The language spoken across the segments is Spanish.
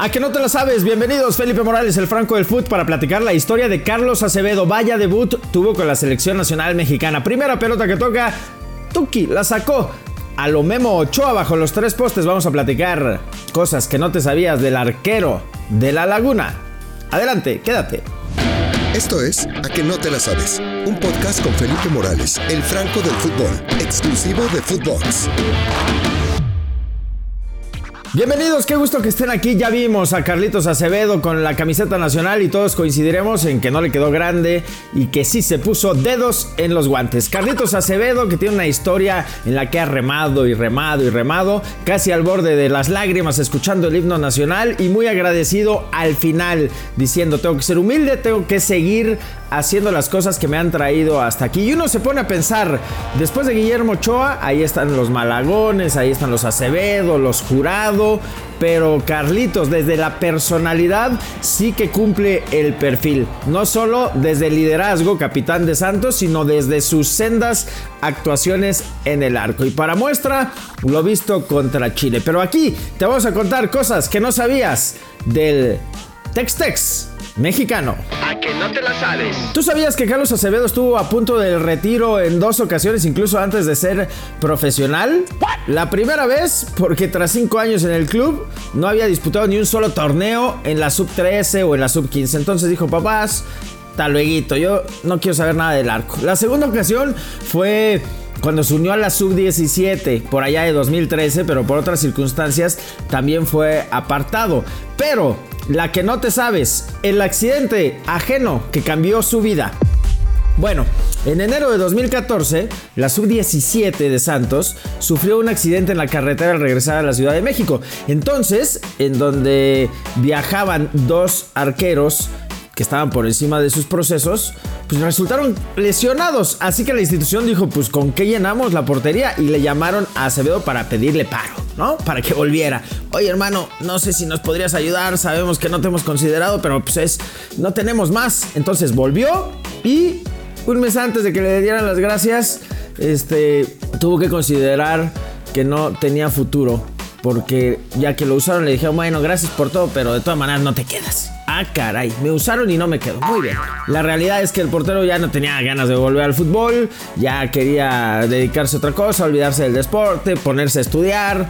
A que no te la sabes, bienvenidos. Felipe Morales, el Franco del Fut, para platicar la historia de Carlos Acevedo. Vaya debut tuvo con la selección nacional mexicana. Primera pelota que toca, Tuki la sacó a lo Memo Ochoa bajo los tres postes. Vamos a platicar cosas que no te sabías del arquero de La Laguna. Adelante, quédate. Esto es A que no te la sabes, un podcast con Felipe Morales, el Franco del fútbol, exclusivo de Footbox. Bienvenidos, qué gusto que estén aquí. Ya vimos a Carlitos Acevedo con la camiseta nacional y todos coincidiremos en que no le quedó grande y que sí se puso dedos en los guantes. Carlitos Acevedo, que tiene una historia en la que ha remado y remado y remado, casi al borde de las lágrimas escuchando el himno nacional y muy agradecido al final, diciendo: tengo que ser humilde, tengo que seguir haciendo las cosas que me han traído hasta aquí. Y uno se pone a pensar, después de Guillermo Ochoa, ahí están los Malagones, ahí están los Acevedo, los Jurado, pero Carlitos, desde la personalidad, sí que cumple el perfil. No solo desde el liderazgo, capitán de Santos, sino desde sus sendas actuaciones en el arco. Y para muestra, lo visto contra Chile. Pero aquí te vamos a contar cosas que no sabías del Tex-Tex mexicano. A que no te la sabes. ¿Tú sabías que Carlos Acevedo estuvo a punto del retiro en 2 ocasiones, incluso antes de ser profesional? La primera vez porque tras 5 años en el club no había disputado ni un solo torneo en la sub-13 o en la sub-15. Entonces dijo: papás, tal lueguito, yo no quiero saber nada del arco. La segunda ocasión fue cuando se unió a la sub-17 por allá de 2013, pero por otras circunstancias también fue apartado. Pero la que no te sabes, el accidente ajeno que cambió su vida. Bueno, en enero de 2014, la sub-17 de Santos sufrió un accidente en la carretera al regresar a la Ciudad de México. Entonces, en donde viajaban 2 arqueros que estaban por encima de sus procesos, pues resultaron lesionados. Así que la institución dijo: pues ¿con qué llenamos la portería? Y le llamaron a Acevedo para pedirle paro, ¿no? Para que volviera. Oye, hermano, no sé si nos podrías ayudar, sabemos que no te hemos considerado, pero pues no tenemos más. Entonces volvió y un mes antes de que le dieran las gracias, tuvo que considerar que no tenía futuro, porque ya que lo usaron le dijeron: bueno, gracias por todo, pero de todas maneras no te quedas. Ah, caray, me usaron y no me quedo. Muy bien. La realidad es que el portero ya no tenía ganas de volver al fútbol, ya quería dedicarse a otra cosa, olvidarse del deporte, ponerse a estudiar,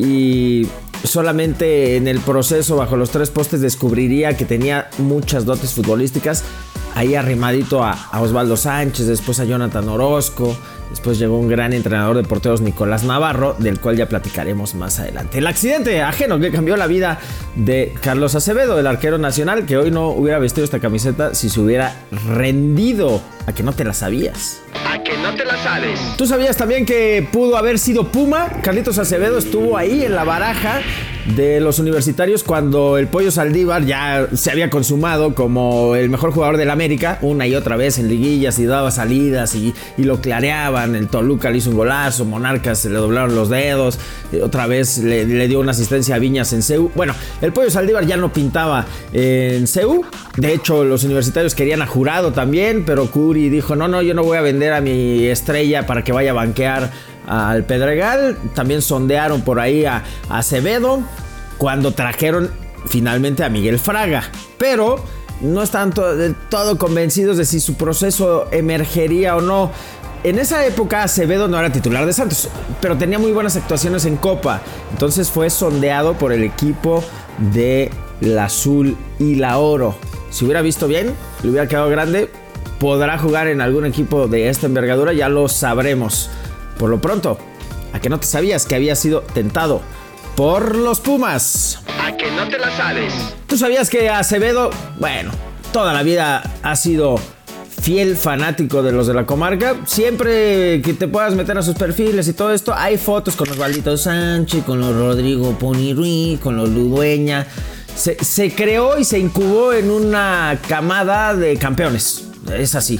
y solamente en el proceso bajo los 3 postes descubriría que tenía muchas dotes futbolísticas. Ahí arrimadito a Osvaldo Sánchez, después a Jonathan Orozco, después llegó un gran entrenador de porteros, Nicolás Navarro, del cual ya platicaremos más adelante. El accidente ajeno que cambió la vida de Carlos Acevedo, el arquero nacional, que hoy no hubiera vestido esta camiseta si se hubiera rendido. A que no te la sabías. A que no te la sabes. ¿Tú sabías también que pudo haber sido Puma? Carlitos Acevedo estuvo ahí en la baraja de los universitarios cuando el Pollo Saldívar ya se había consumado como el mejor jugador del América, una y otra vez en liguillas, y daba salidas y lo clareaban. El Toluca le hizo un golazo, Monarcas se le doblaron los dedos, otra vez le dio una asistencia a Viñas en CEU. Bueno, el Pollo Saldívar ya no pintaba en CEU. De hecho, los universitarios querían a Jurado también, pero Curi dijo: no, yo no voy a vender a mi estrella para que vaya a banquear al Pedregal. También sondearon por ahí a Acevedo cuando trajeron finalmente a Miguel Fraga, pero no están del todo convencidos de si su proceso emergería o no. En esa época Acevedo no era titular de Santos, pero tenía muy buenas actuaciones en Copa. Entonces fue sondeado por el equipo de la Azul y la Oro. Si hubiera visto bien, le hubiera quedado grande. ¿Podrá jugar en algún equipo de esta envergadura? Ya lo sabremos. Por lo pronto, ¿a que no te sabías que había sido tentado por los Pumas? A que no te la sabes. ¿Tú sabías que Acevedo, bueno, toda la vida ha sido fiel fanático de los de la comarca? Siempre que te puedas meter a sus perfiles y todo esto, hay fotos con Osvaldito Sánchez, con los Rodrigo Pony Ruiz, con los Ludueña. Se creó y se incubó en una camada de campeones. Es así,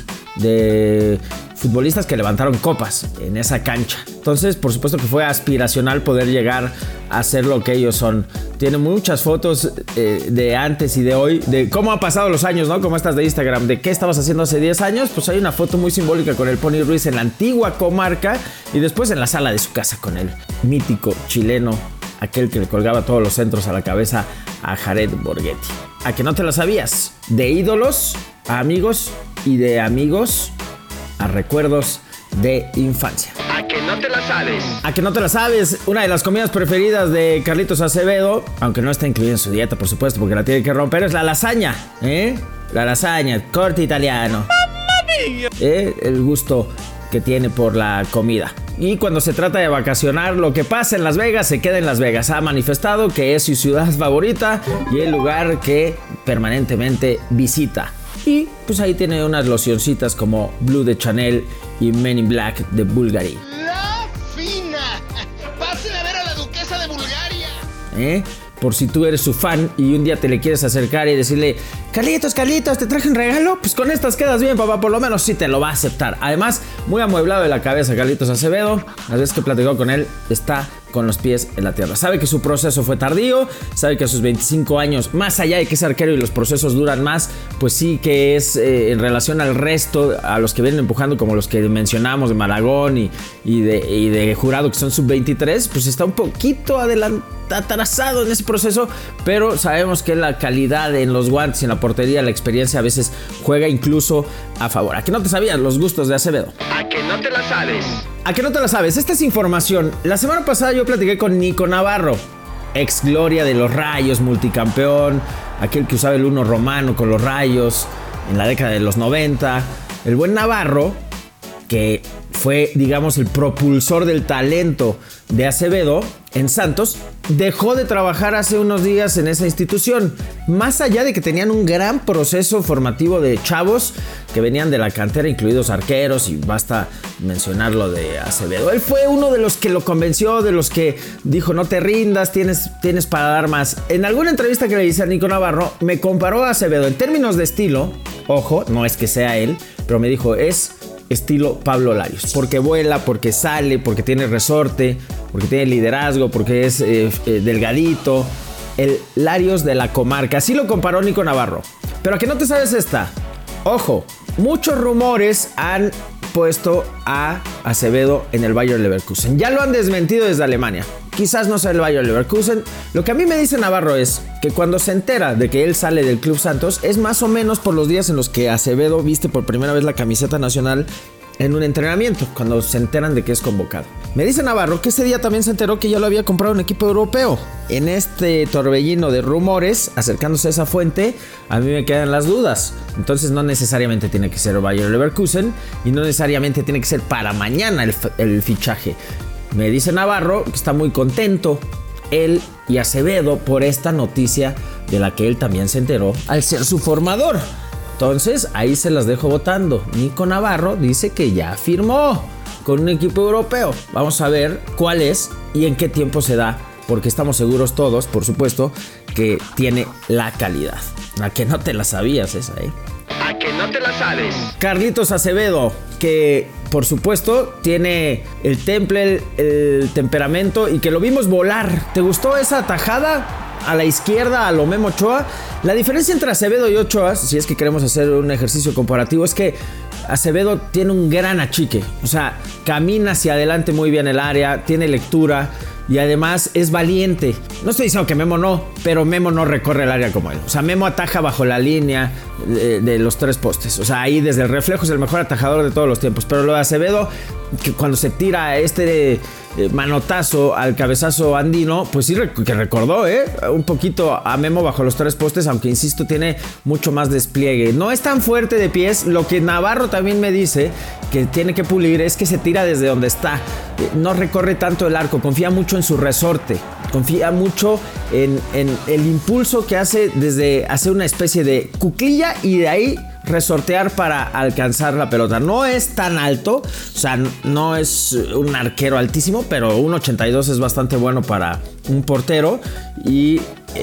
de futbolistas que levantaron copas en esa cancha. Entonces, por supuesto que fue aspiracional poder llegar a ser lo que ellos son. Tiene muchas fotos de antes y de hoy, de cómo han pasado los años, ¿no? Como estas de Instagram, de qué estabas haciendo hace 10 años. Pues hay una foto muy simbólica con el Pony Ruiz en la antigua comarca y después en la sala de su casa con el mítico chileno, aquel que le colgaba todos los centros a la cabeza a Jared Borghetti. ¿A que no te la sabías? De ídolos a amigos y de amigos a recuerdos de infancia. ¿A que no te la sabes? ¿A que no te la sabes? Una de las comidas preferidas de Carlitos Acevedo, aunque no está incluida en su dieta, por supuesto, porque la tiene que romper, es la lasaña, La lasaña, corte italiano. El gusto que tiene por la comida. Y cuando se trata de vacacionar, lo que pasa en Las Vegas se queda en Las Vegas. Ha manifestado que es su ciudad favorita y el lugar que permanentemente visita. Y pues ahí tiene unas locioncitas como Blue de Chanel y Men in Black de Bulgari. ¡La fina! ¡Pasen a ver a la duquesa de Bulgaria! Por si tú eres su fan y un día te le quieres acercar y decirle: Carlitos, ¿te traje un regalo? Pues con estas quedas bien, papá, por lo menos sí te lo va a aceptar. Además, muy amueblado de la cabeza Carlitos Acevedo. Las veces que platicó con él, está con los pies en la tierra. Sabe que su proceso fue tardío, sabe que a sus 25 años, más allá de que es arquero y los procesos duran más, pues sí que es en relación al resto, a los que vienen empujando, como los que mencionamos de Malagón y de Jurado, que son sub-23, pues está un poquito atrasado en ese proceso, pero sabemos que la calidad en los guantes y en la portería, la experiencia a veces juega incluso a favor. ¿A que no te sabías los gustos de Acevedo? ¿A que no te la sabes? ¿A que no te la sabes? Esta es información. La semana pasada yo platiqué con Nico Navarro, ex gloria de los Rayos, multicampeón, aquel que usaba el 1 romano con los Rayos en la década de los 90. El buen Navarro, que fue, digamos, el propulsor del talento de Acevedo en Santos, dejó de trabajar hace unos días en esa institución. Más allá de que tenían un gran proceso formativo de chavos que venían de la cantera, incluidos arqueros, y basta mencionar lo de Acevedo. Él fue uno de los que lo convenció, de los que dijo: no te rindas, tienes para dar más. En alguna entrevista que le hice a Nico Navarro, me comparó a Acevedo en términos de estilo. Ojo, no es que sea él, pero me dijo: es estilo Pablo Larios, porque vuela, porque sale, porque tiene resorte, porque tiene liderazgo, porque es delgadito. El Larios de la comarca. Así lo comparó Nico Navarro. Pero ¿a que no te sabes esta? Ojo, muchos rumores han puesto a Acevedo en el Bayer Leverkusen. Ya lo han desmentido desde Alemania. Quizás no sea el Bayer Leverkusen. Lo que a mí me dice Navarro es que cuando se entera de que él sale del Club Santos, es más o menos por los días en los que Acevedo viste por primera vez la camiseta nacional en un entrenamiento, cuando se enteran de que es convocado. Me dice Navarro que ese día también se enteró que ya lo había comprado un equipo europeo. En este torbellino de rumores, acercándose a esa fuente, a mí me quedan las dudas. Entonces no necesariamente tiene que ser Bayer Leverkusen y no necesariamente tiene que ser para mañana el fichaje. Me dice Navarro que está muy contento él y Acevedo por esta noticia de la que él también se enteró al ser su formador. Entonces ahí se las dejo votando. Nico Navarro dice que ya firmó con un equipo europeo. Vamos a ver cuál es y en qué tiempo se da, porque estamos seguros todos, por supuesto, que tiene la calidad. ¿A que no te la sabías esa, ¿A que no te la sabes? Carlitos Acevedo, que por supuesto tiene el temple, el temperamento, y que lo vimos volar. ¿Te gustó esa tajada a la izquierda a lo Memo Ochoa? La diferencia entre Acevedo y Ochoa, si es que queremos hacer un ejercicio comparativo, es que Acevedo tiene un gran achique. O sea, camina hacia adelante muy bien el área, tiene lectura y además es valiente. No estoy diciendo que Memo no, pero Memo no recorre el área como él. O sea, Memo ataja bajo la línea de los 3 postes. O sea, ahí desde el reflejo es el mejor atajador de todos los tiempos. Pero lo de Acevedo, que cuando se tira manotazo al cabezazo andino, pues sí que recordó un poquito a Memo bajo los 3 postes, aunque insisto, tiene mucho más despliegue. No es tan fuerte de pies. Lo que Navarro también me dice que tiene que pulir es que se tira desde donde está. No recorre tanto el arco, confía mucho en su resorte, confía mucho en el impulso que hace desde hacer una especie de cuclilla y de ahí resortear para alcanzar la pelota. No es tan alto, o sea, no es un arquero altísimo, pero 1.82 es bastante bueno para un portero y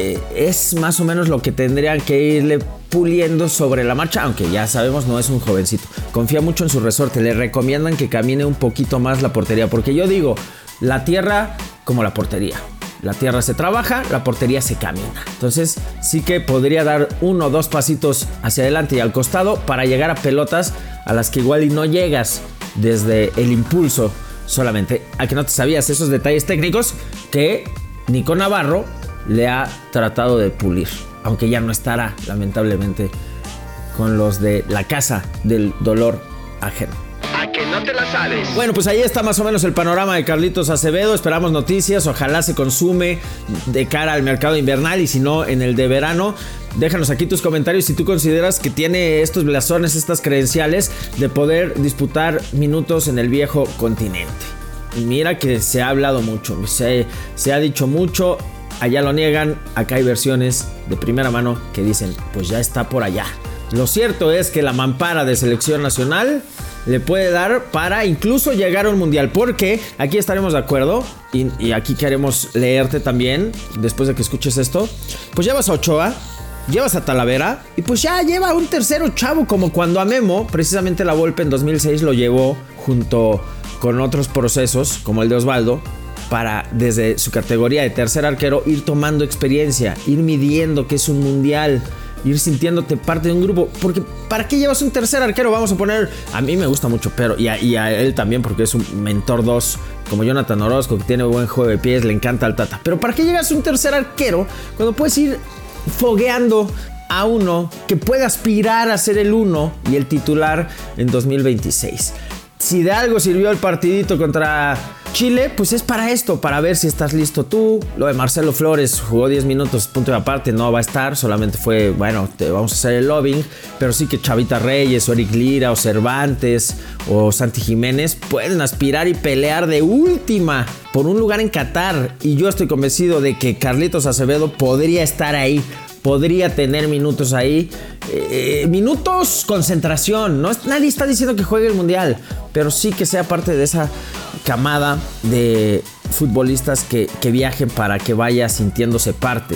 es más o menos lo que tendrían que irle puliendo sobre la marcha, aunque ya sabemos no es un jovencito. Confía mucho en su resorte, le recomiendan que camine un poquito más la portería, porque yo digo, la tierra como la portería. La tierra se trabaja, la portería se camina. Entonces sí que podría dar 1 o 2 pasitos hacia adelante y al costado para llegar a pelotas a las que igual y no llegas desde el impulso solamente. ¿A que no te sabías esos detalles técnicos que Nico Navarro le ha tratado de pulir, aunque ya no estará, lamentablemente, con los de la casa del dolor ajeno. A que no te la sabes. Bueno, pues ahí está más o menos el panorama de Carlitos Acevedo. Esperamos noticias, ojalá se consume de cara al mercado invernal y si no, en el de verano. Déjanos aquí tus comentarios si tú consideras que tiene estos blasones, estas credenciales de poder disputar minutos en el viejo continente. Y mira que se ha hablado mucho, se ha dicho mucho, allá lo niegan, acá hay versiones de primera mano que dicen, pues ya está por allá. Lo cierto es que la mampara de selección nacional le puede dar para incluso llegar a un mundial, porque aquí estaremos de acuerdo y aquí queremos leerte también después de que escuches esto. Pues llevas a Ochoa, llevas a Talavera y pues ya lleva un tercero chavo, como cuando a Memo, precisamente la Volpe en 2006 lo llevó junto con otros procesos como el de Osvaldo, para desde su categoría de tercer arquero ir tomando experiencia, ir midiendo que es un mundial, ir sintiéndote parte de un grupo. Porque ¿para qué llevas un tercer arquero? Vamos a poner, a mí me gusta mucho, pero y a él también, porque es un mentor 2 como Jonathan Orozco, que tiene buen juego de pies, le encanta al Tata. Pero ¿para qué llegas un tercer arquero cuando puedes ir fogueando a uno que puede aspirar a ser el 1 y el titular en 2026? Si de algo sirvió el partidito contra Chile, pues es para esto, para ver si estás listo tú. Lo de Marcelo Flores, jugó 10 minutos, punto de aparte, no va a estar, solamente fue, bueno, te vamos a hacer el lobbying, pero sí que Chavita Reyes, o Eric Lira, o Cervantes, o Santi Jiménez pueden aspirar y pelear de última por un lugar en Qatar, y yo estoy convencido de que Carlitos Acevedo podría estar ahí, podría tener minutos ahí, minutos, concentración, nadie está diciendo que juegue el mundial, pero sí que sea parte de esa camada de futbolistas que viajen para que vaya sintiéndose parte,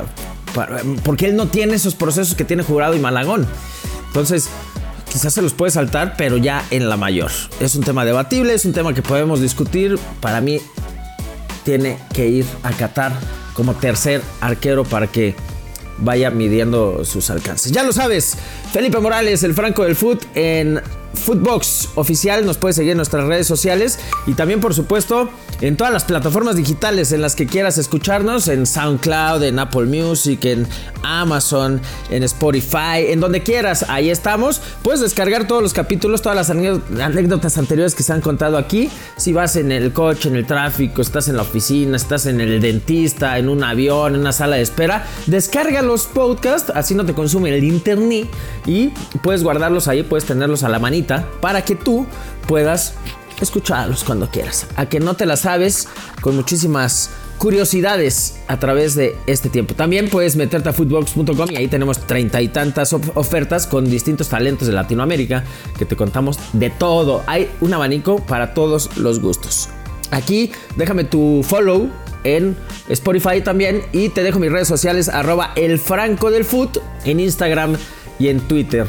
porque él no tiene esos procesos que tiene Jurado y Malagón. Entonces quizás se los puede saltar, pero ya en la mayor. Es un tema debatible, es un tema que podemos discutir. Para mí tiene que ir a Qatar como tercer arquero para que vaya midiendo sus alcances. Ya lo sabes, Felipe Morales, el Franco del Foot, en Footbox Oficial. Nos puedes seguir en nuestras redes sociales y también, por supuesto, en todas las plataformas digitales en las que quieras escucharnos, en SoundCloud, en Apple Music, en Amazon, en Spotify, en donde quieras, ahí estamos. Puedes descargar todos los capítulos, todas las anécdotas anteriores que se han contado aquí. Si vas en el coche, en el tráfico, estás en la oficina, estás en el dentista, en un avión, en una sala de espera, descarga los podcasts, así no te consume el internet y puedes guardarlos ahí, puedes tenerlos a la manita para que tú puedas escucharlos cuando quieras. A que no te la sabes, con muchísimas curiosidades a través de este tiempo. También puedes meterte a footbox.com y ahí tenemos 30 y tantas ofertas con distintos talentos de Latinoamérica que te contamos de todo. Hay un abanico para todos los gustos. Aquí déjame tu follow en Spotify también y te dejo mis redes sociales @elfrancodelfoot en Instagram y en Twitter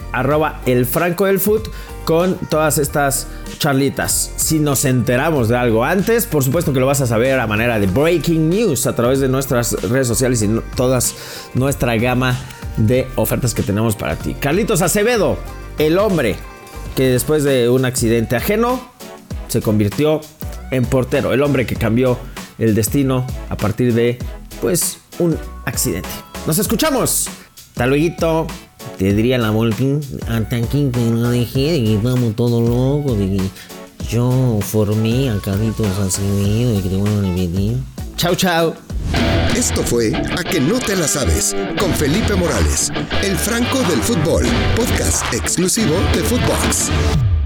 @elfrancodelfoot con todas estas charlitas. Si nos enteramos de algo antes, por supuesto que lo vas a saber a manera de breaking news a través de nuestras redes sociales y todas nuestra gama de ofertas que tenemos para ti. Carlitos Acevedo, el hombre que después de un accidente ajeno se convirtió en portero, el hombre que cambió el destino a partir de, pues, un accidente. Nos escuchamos. Hasta luego. Te diría la Volpín, hasta aquí te lo dejé, de que estamos todos locos, de que yo formé a Carlitos Acevedo, de que te voy a repetir. Chau, chau. Esto fue A que no te la sabes, con Felipe Morales, el Franco del Fútbol, podcast exclusivo de Footbox.